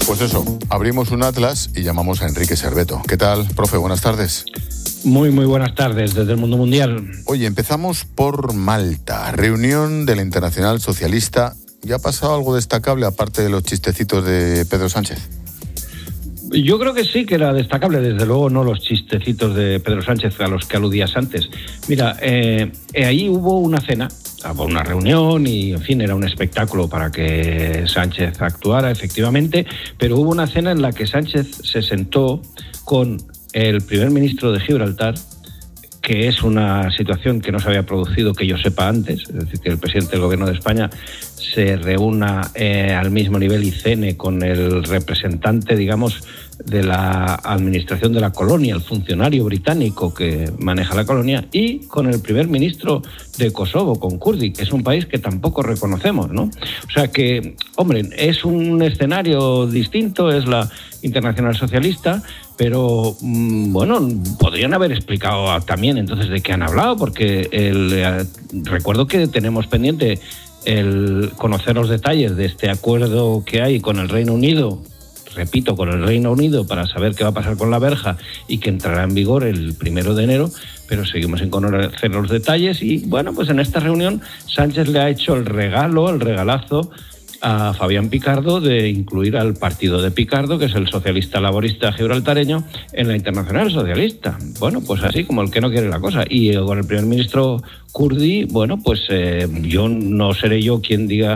Pues eso, abrimos un atlas y llamamos a Enrique Serveto. ¿Qué tal, profe? Buenas tardes. Muy buenas tardes desde el mundo mundial. Oye, empezamos por Malta, reunión de la Internacional Socialista. ¿Ya ha pasado algo destacable aparte de los chistecitos de Pedro Sánchez? Yo creo que sí, que era destacable, desde luego no los chistecitos de Pedro Sánchez a los que aludías antes. Mira, ahí hubo una cena, una reunión y, en fin, era un espectáculo para que Sánchez actuara, efectivamente, pero hubo una cena en la que Sánchez se sentó con el primer ministro de Gibraltar, que es una situación que no se había producido, que yo sepa antes, es decir, que el presidente del Gobierno de España se reúna al mismo nivel y cene con el representante, digamos, de la administración de la colonia, el funcionario británico que maneja la colonia, y con el primer ministro de Kosovo, con Kurdi, que es un país que tampoco reconocemos, ¿no? O sea que, hombre, es un escenario distinto, es la Internacional Socialista, pero bueno, podrían haber explicado también entonces de qué han hablado, porque recuerdo que tenemos pendiente el conocer los detalles de este acuerdo que hay con el Reino Unido, repito, con el Reino Unido, para saber qué va a pasar con la verja y que entrará en vigor el 1 de enero, pero seguimos sin conocer los detalles y, bueno, pues en esta reunión Sánchez le ha hecho el regalazo a Fabián Picardo de incluir al partido de Picardo, que es el socialista laborista gibraltareño, en la Internacional Socialista. Bueno, pues así como el que no quiere la cosa. Y con el primer ministro Kurdi, bueno, pues yo no seré yo quien diga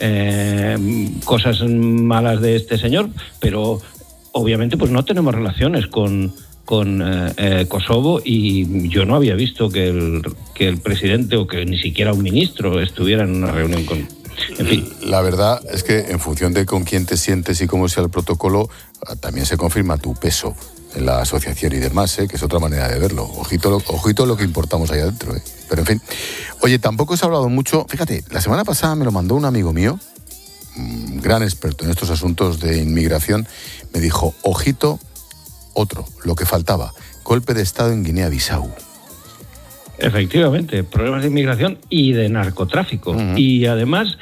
cosas malas de este señor, pero obviamente pues no tenemos relaciones con Kosovo, y yo no había visto que el presidente o que ni siquiera un ministro estuviera en una reunión con... En fin. La verdad es que en función de con quién te sientes y cómo sea el protocolo, también se confirma tu peso en la asociación y demás, que es otra manera de verlo. Ojito lo que importamos ahí adentro. Pero en fin. Oye, tampoco se ha hablado mucho. Fíjate, la semana pasada me lo mandó un amigo mío, un gran experto en estos asuntos de inmigración. Me dijo, ojito, lo que faltaba, golpe de Estado en Guinea-Bissau. Efectivamente, problemas de inmigración y de narcotráfico. Uh-huh. Y además,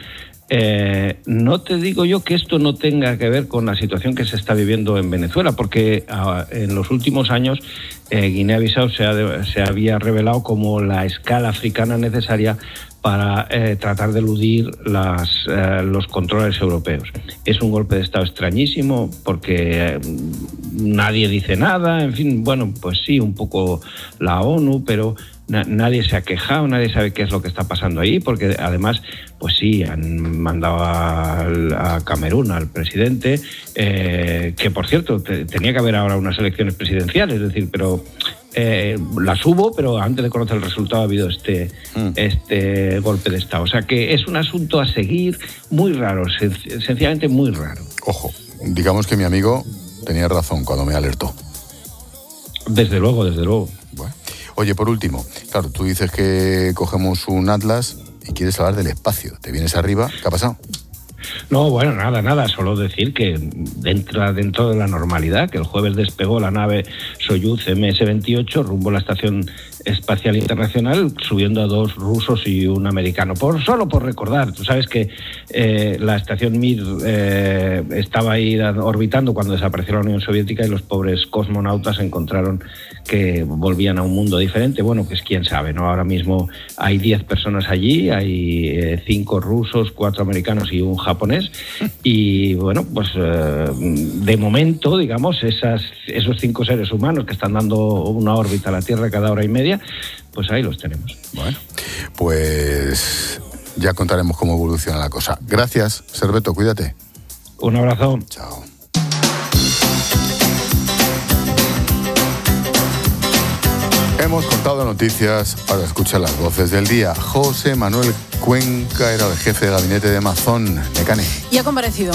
no te digo yo que esto no tenga que ver con la situación que se está viviendo en Venezuela, porque en los últimos años Guinea-Bissau se había revelado como la escala africana necesaria para tratar de eludir los controles europeos. Es un golpe de Estado extrañísimo porque nadie dice nada, en fin, bueno, pues sí, un poco la ONU, pero nadie se ha quejado, nadie sabe qué es lo que está pasando ahí, porque además, pues sí, han mandado a Camerún al presidente, que por cierto, tenía que haber ahora unas elecciones presidenciales, es decir, pero las hubo, pero antes de conocer el resultado ha habido este golpe de Estado. O sea que es un asunto a seguir muy raro, sencillamente muy raro. Ojo, digamos que mi amigo tenía razón cuando me alertó. Desde luego. Bueno. Oye, por último, claro, tú dices que cogemos un atlas y quieres hablar del espacio. ¿Te vienes arriba? ¿Qué ha pasado? No, bueno, nada, solo decir que dentro de la normalidad, que el jueves despegó la nave Soyuz MS-28 rumbo a la Estación Espacial Internacional, subiendo a 2 rusos y un americano. Solo por recordar, tú sabes que la estación Mir estaba ahí orbitando cuando desapareció la Unión Soviética y los pobres cosmonautas encontraron que volvían a un mundo diferente. Bueno, pues quién sabe, ¿no? Ahora mismo hay 10 personas allí, hay 5 rusos, 4 americanos y un japonés, y bueno, pues de momento, digamos, esos 5 seres humanos que están dando una órbita a la Tierra cada hora y media, pues ahí los tenemos. Bueno, pues ya contaremos cómo evoluciona la cosa. Gracias, Serveto, cuídate. Un abrazo. Chao. Hemos contado noticias, ahora escucha las voces del día. José Manuel Cuenca era el jefe de gabinete de Mazón, Necane. Y ha comparecido.